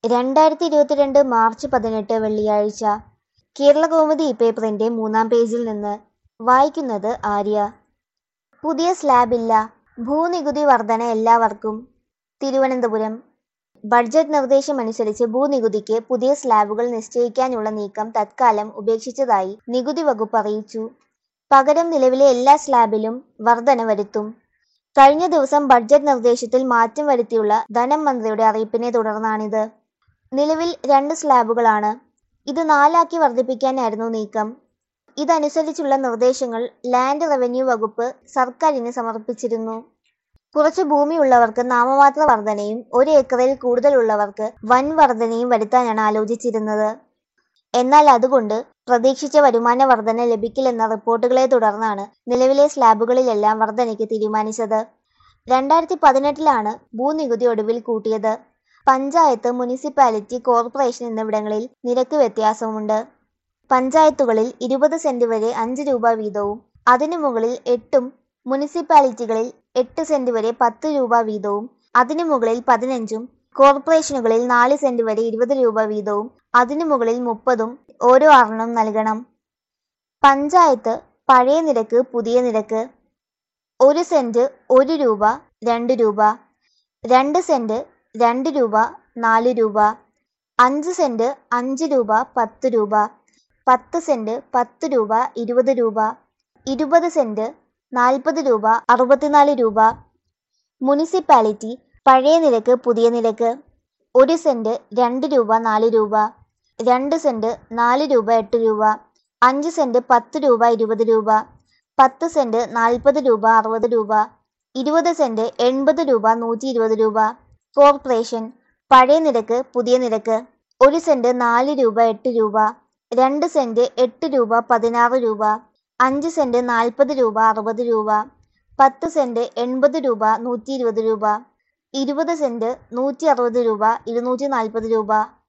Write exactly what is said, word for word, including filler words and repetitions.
രണ്ടായിരത്തി ഇരുപത്തിരണ്ട് മാർച്ച് പതിനെട്ട് വെള്ളിയാഴ്ച. കേരളകൗമുദി പേപ്പറിന്റെ മൂന്നാം പേജിൽ നിന്ന് വായിക്കുന്നത് ആര്യ. പുതിയ സ്ലാബില്ല, ഭൂനികുതി വർധന എല്ലാവർക്കും. തിരുവനന്തപുരം. ബഡ്ജറ്റ് നിർദ്ദേശമനുസരിച്ച് ഭൂനികുതിക്ക് പുതിയ സ്ലാബുകൾ നിശ്ചയിക്കാനുള്ള നീക്കം തത്കാലം ഉപേക്ഷിച്ചതായി നികുതി വകുപ്പ് അറിയിച്ചു. പകരം നിലവിലെ എല്ലാ സ്ലാബിലും വർധന വരുത്തും. കഴിഞ്ഞ ദിവസം ബഡ്ജറ്റ് നിർദ്ദേശത്തിൽ മാറ്റം വരുത്തിയുള്ള ധനം മന്ത്രിയുടെ അറിയിപ്പിനെ തുടർന്നാണിത്. നിലവിൽ രണ്ട് സ്ലാബുകളാണ്. ഇത് നാലാക്കി വർദ്ധിപ്പിക്കാനായിരുന്നു നീക്കം. ഇതനുസരിച്ചുള്ള നിർദ്ദേശങ്ങൾ ലാൻഡ് റവന്യൂ വകുപ്പ് സർക്കാരിന് സമർപ്പിച്ചിരുന്നു. കുറച്ച് ഭൂമിയുള്ളവർക്ക് നാമമാത്ര വർധനയും ഒരു ഏക്കറിൽ കൂടുതലുള്ളവർക്ക് വൻ വർധനയും വരുത്താനാണ് ആലോചിച്ചിരുന്നത്. എന്നാൽ അതുകൊണ്ട് പ്രതീക്ഷിച്ച വരുമാന വർധന ലഭിക്കില്ലെന്ന റിപ്പോർട്ടുകളെ തുടർന്നാണ് നിലവിലെ സ്ലാബുകളിലെല്ലാം വർധനയ്ക്ക് തീരുമാനിച്ചത്. രണ്ടായിരത്തി പതിനെട്ടിലാണ് ഭൂനികുതി ഒടുവിൽ കൂട്ടിയത്. പഞ്ചായത്ത്, മുനിസിപ്പാലിറ്റി, കോർപ്പറേഷൻ എന്നിവിടങ്ങളിൽ നിരക്ക് വ്യത്യാസമുണ്ട്. പഞ്ചായത്തുകളിൽ ഇരുപത് സെന്റ് വരെ അഞ്ച് രൂപ വീതവും അതിനു മുകളിൽ എട്ടും, മുനിസിപ്പാലിറ്റികളിൽ എട്ട് സെന്റ് വരെ പത്ത് രൂപ വീതവും അതിനു മുകളിൽ പതിനഞ്ചും, കോർപ്പറേഷനുകളിൽ നാല് സെന്റ് വരെ ഇരുപത് രൂപ വീതവും അതിനു മുകളിൽ മുപ്പതും ഓരോ ആറെണ്ണം നൽകണം. പഞ്ചായത്ത് പഴയ നിരക്ക്, പുതിയ നിരക്ക്: ഒരു സെന്റ് ഒരു രൂപ രണ്ട് രൂപ, രണ്ട് സെന്റ് രണ്ട് രൂപ നാല് രൂപ, അഞ്ച് സെന്റ് അഞ്ച് രൂപ പത്ത് രൂപ, പത്ത് സെന്റ് പത്ത് രൂപ ഇരുപത് രൂപ, ഇരുപത് സെന്റ് നാൽപ്പത് രൂപ അറുപത്തിനാല് രൂപ. മുനിസിപ്പാലിറ്റി പഴയ നിരക്ക്, പുതിയ നിരക്ക്: ഒരു സെന്റ് രണ്ട് രൂപ നാല് രൂപ, രണ്ട് സെന്റ് നാല് രൂപ എട്ട് രൂപ, അഞ്ച് സെന്റ് പത്ത് രൂപ ഇരുപത് രൂപ, പത്ത് സെന്റ് നാൽപ്പത് രൂപ അറുപത് രൂപ, ഇരുപത് സെന്റ് എൺപത് രൂപ നൂറ്റി ഇരുപത് രൂപ. കോർപ്പറേഷൻ പഴയ നിരക്ക്, പുതിയ നിരക്ക്: ഒരു സെന്റ് നാല് രൂപ എട്ട് രൂപ, രണ്ട് സെന്റ് എട്ട് രൂപ പതിനാറ് രൂപ, അഞ്ച് സെന്റ് നാൽപ്പത് രൂപ അറുപത് രൂപ, പത്ത് സെന്റ് എൺപത് രൂപ നൂറ്റി ഇരുപത് രൂപ, ഇരുപത് സെന്റ് നൂറ്റി അറുപത് രൂപ ഇരുന്നൂറ്റി നാൽപ്പത് രൂപ.